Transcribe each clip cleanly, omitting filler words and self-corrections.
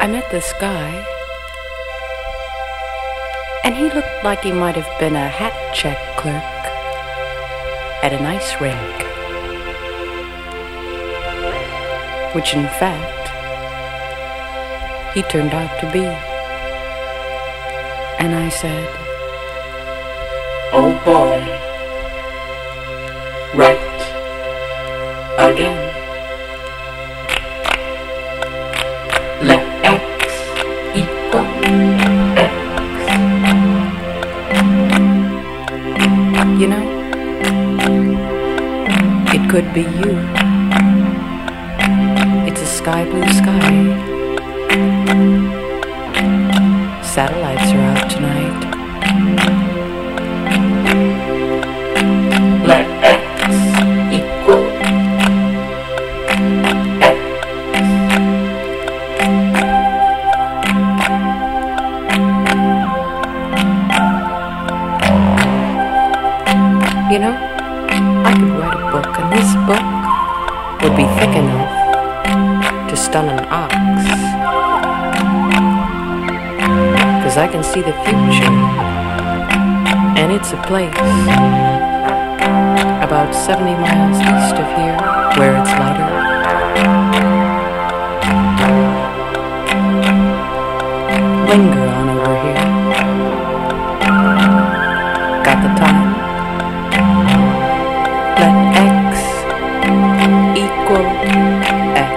I met this guy, and he looked like he might have been a hat check clerk at an ice rink, which in fact he turned out to be. And I said, "Oh boy, right again. Let X equal X." You know, it could be you. It's a sky blue sky. Satellites are out tonight. Let X equal X. You know, I could write a book, and this book would be thick enough to stun an ox. 'Cause I can see the future, and it's a place about 70 miles east of here where it's lighter. Linger on over here. Got the time? Let X equal X.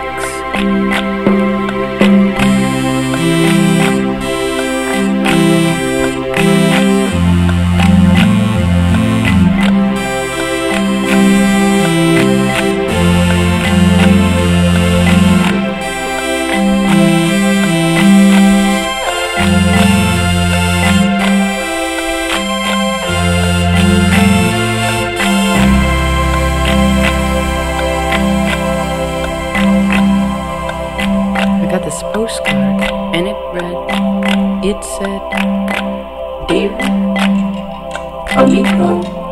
This postcard, and it said, "Dear amigo,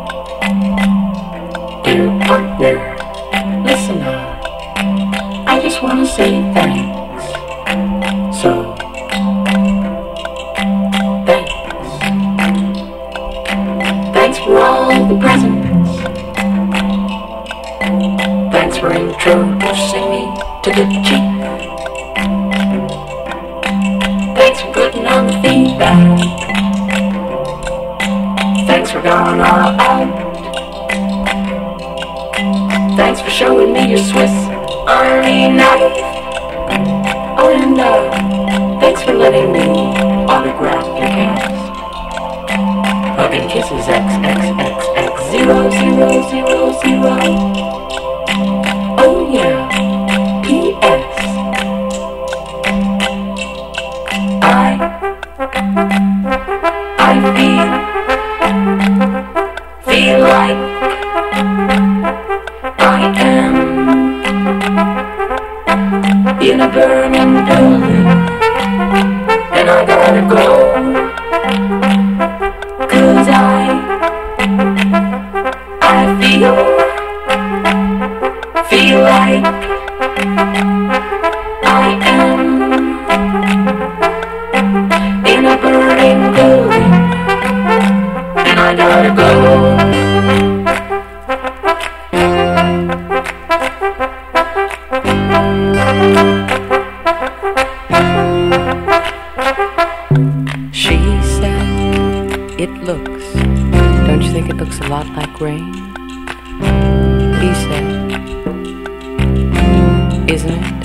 dear partner, listener, I just want to say thanks. So, thanks. Thanks for all the presents. Thanks for introducing me to the Chief. Thanks for putting on the feedback. Thanks for going all out. Thanks for showing me your Swiss Army knife. Oh, and thanks for letting me autograph your cast. Hugging kisses XXXX0000. Oh yeah. P.S. I feel like I am in a burning building, and I gotta go, 'cause I feel like I am in a burning building, and I gotta go. She said, "It looks, don't you think it looks a lot like rain?" He said, "Isn't it?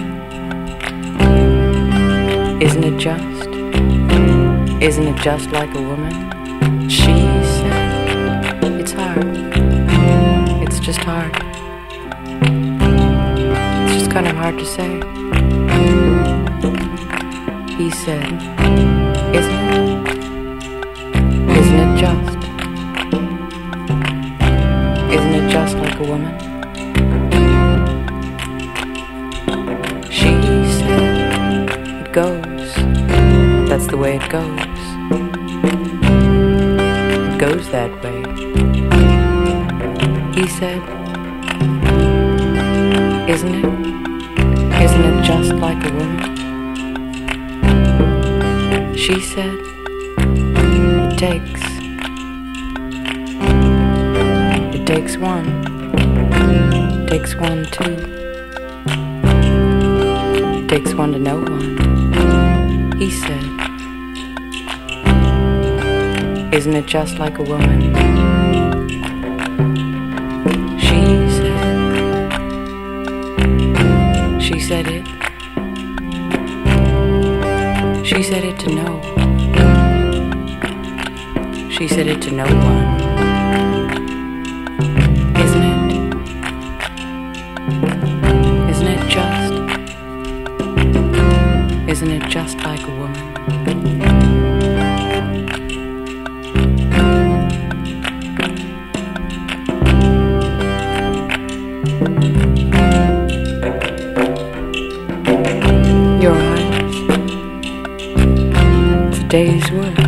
Isn't it just? Isn't it just like a woman?" She said, "It's hard. It's just hard. It's just kind of hard to say." He said, "Isn't it? Isn't it just? Isn't it just like a woman?" She said, "It goes. That's the way it goes. It goes that way." He said, "Isn't it? Isn't it just like a woman?" She said, it takes one too. It takes one to know one. He said, isn't it just like a woman? She said it. She said it to know. She said it to no one. Isn't it? Isn't it just? Isn't it just like a woman? Your eyes, it's a day's work.